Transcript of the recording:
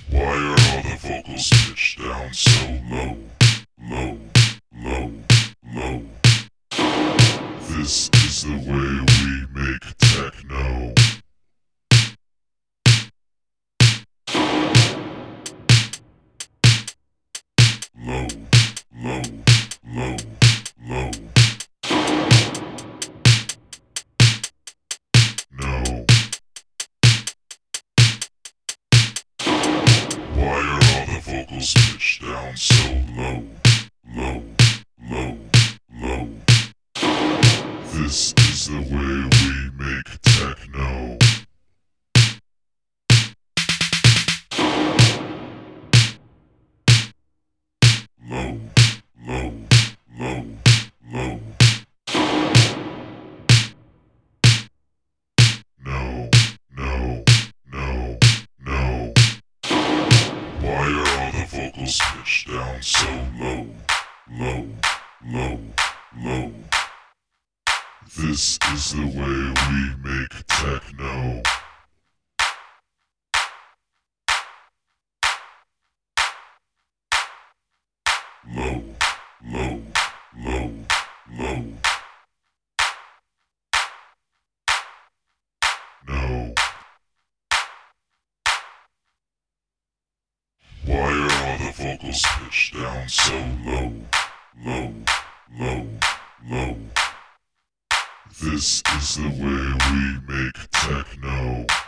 Why are all the vocals pitched down so low? Low, low, low. This is the way we make techno. Low, low, low, low. No. Why are all the vocals pitched down so low? Low, low, low. This is the way we make techno. Low, low, low, low. No, no, no, no. Why are all the vocals pitched down so low? Low, low, low. This is the way we make techno. Low, low, low, low. No. Why are all the vocals pitched down so low? Low, low, low. This is the way we make techno.